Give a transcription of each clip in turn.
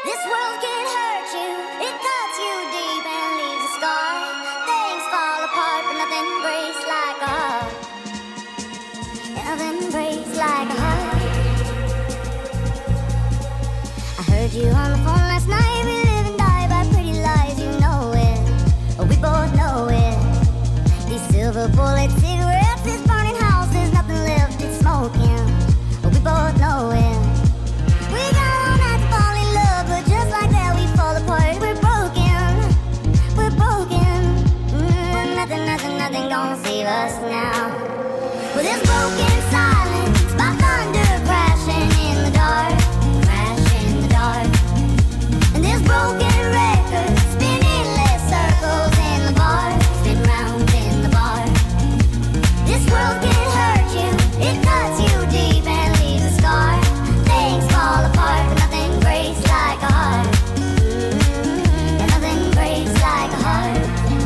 This world can hurt you, it cuts you deep and leaves a scar. Things fall apart, but nothing breaks like a heart. Nothing breaks like a heart. I heard you on the phone last night. We live and die by pretty lies, you know it. We both know it. These silver bullet cigarettes, this burning house, there's nothing left, it's smoking. We both know it. We got all night to fall in love, but just like that we fall apart. We're broken, we're broken. Nothing gonna save us now. Well, this broken silence, my thunder crashing in the dark, crash in the dark. And this broken record spinning less circles in the bar, spin round in the bar. This world can hurt you, it cuts you deep and leaves a scar. Things fall apart, but nothing breaks like a heart. And nothing breaks like a heart.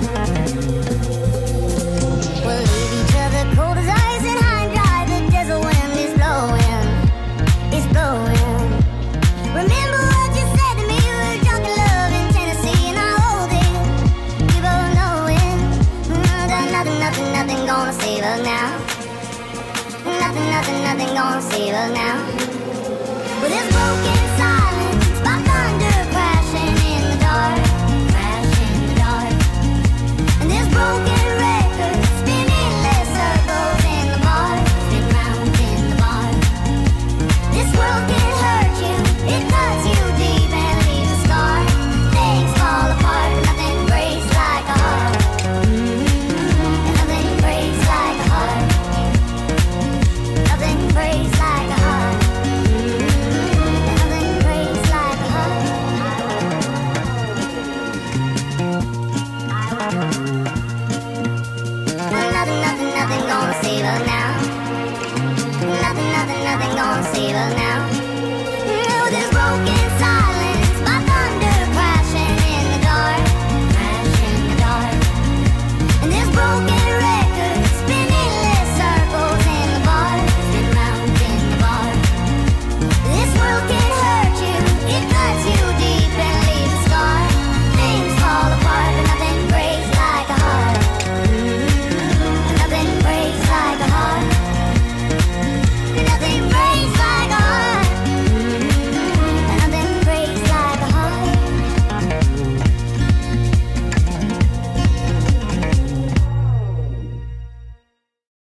We'll leave each other cold as ice and high and dry. The desert wind is blowing, it's blowing. Remember what you said to me, we were drunk in love in Tennessee, and I hold it, we both know it. Nothing gonna save us now. Nothing gonna save us now. With this broken silence, my thunder crashing in the dark, crash in the dark. And this broken record spinning less circles in the bar, spin round in the bar. This world can hurt you, it cuts you deep and leaves a scar. Things fall apart, but nothing breaks like a heart. And nothing breaks like a heart. Nothing breaks like a heart. And nothing breaks like a heart. Nothing gonna save us now.